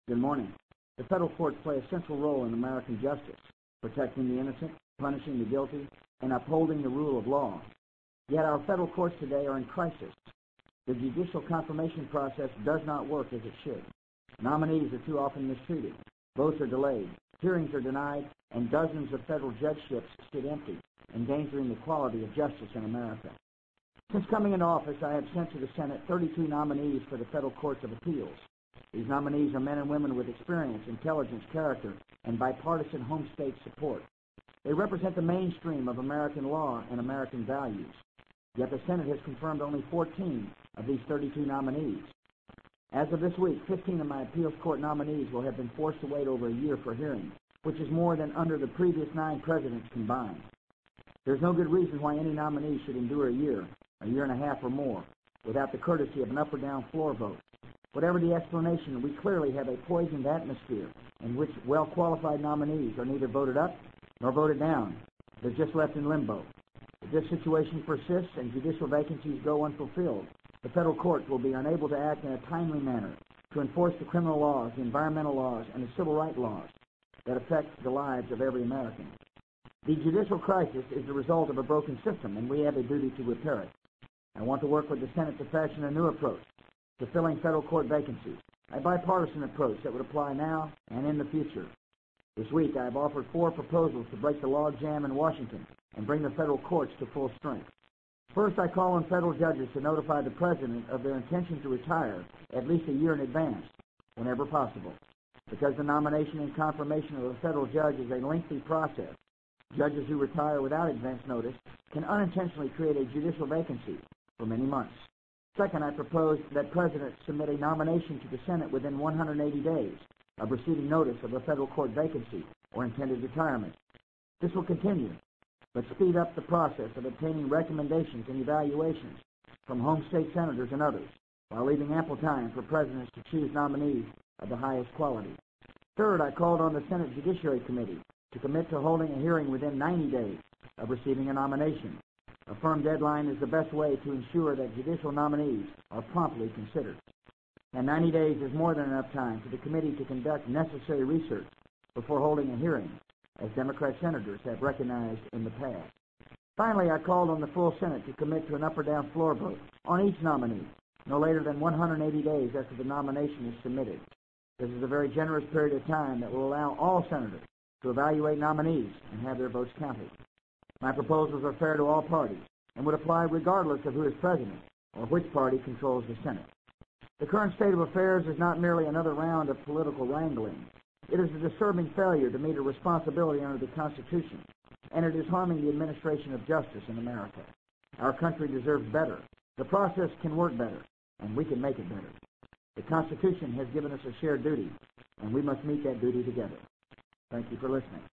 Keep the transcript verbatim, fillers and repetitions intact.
Good morning. The federal courts play a central role in American justice, protecting the innocent, punishing the guilty, and upholding the rule of law. Yet our federal courts today are in crisis. The judicial confirmation process does not work as it should. Nominees are too often mistreated. Votes are delayed. Hearings are denied, and dozens of federal judgeships sit empty, endangering the quality of justice in America. Since coming into office, I have sent to the Senate thirty-two nominees for the federal courts of appeals. These nominees are men and women with experience, intelligence, character, and bipartisan home state support. They represent the mainstream of American law and American values. Yet the Senate has confirmed only fourteen of these thirty-two nominees. As of this week, fifteen of my appeals court nominees will have been forced to wait over a year for hearing, which is more than under the previous nine presidents combined. There's no good reason why any nominee should endure a year, a year and a half or more, without the courtesy of an up or down floor vote. Whatever the explanation, we clearly have a poisoned atmosphere in which well-qualified nominees are neither voted up nor voted down. They're just left in limbo. If this situation persists and judicial vacancies go unfulfilled, the federal courts will be unable to act in a timely manner to enforce the criminal laws, the environmental laws, and the civil rights laws that affect the lives of every American. The judicial crisis is the result of a broken system, and we have a duty to repair it. I want to work with the Senate to fashion a new approach to filling federal court vacancies, a bipartisan approach that would apply now and in the future. This week, I have offered four proposals to break the logjam in Washington and bring the federal courts to full strength. First, I call on federal judges to notify the President of their intention to retire at least a year in advance, whenever possible. Because the nomination and confirmation of a federal judge is a lengthy process, judges who retire without advance notice can unintentionally create a judicial vacancy for many months. Second, I propose that presidents submit a nomination to the Senate within one hundred eighty days of receiving notice of a federal court vacancy or intended retirement. This will continue, but speed up the process of obtaining recommendations and evaluations from home state senators and others, while leaving ample time for presidents to choose nominees of the highest quality. Third, I called on the Senate Judiciary Committee to commit to holding a hearing within ninety days of receiving a nomination. A firm deadline is the best way to ensure that judicial nominees are promptly considered. And ninety days is more than enough time for the committee to conduct necessary research before holding a hearing, as Democrat senators have recognized in the past. Finally, I called on the full Senate to commit to an up or down floor vote on each nominee, no later than one hundred eighty days after the nomination is submitted. This is a very generous period of time that will allow all senators to evaluate nominees and have their votes counted. My proposals are fair to all parties and would apply regardless of who is president or which party controls the Senate. The current state of affairs is not merely another round of political wrangling. It is a disturbing failure to meet a responsibility under the Constitution, and it is harming the administration of justice in America. Our country deserves better. The process can work better, and we can make it better. The Constitution has given us a shared duty, and we must meet that duty together. Thank you for listening.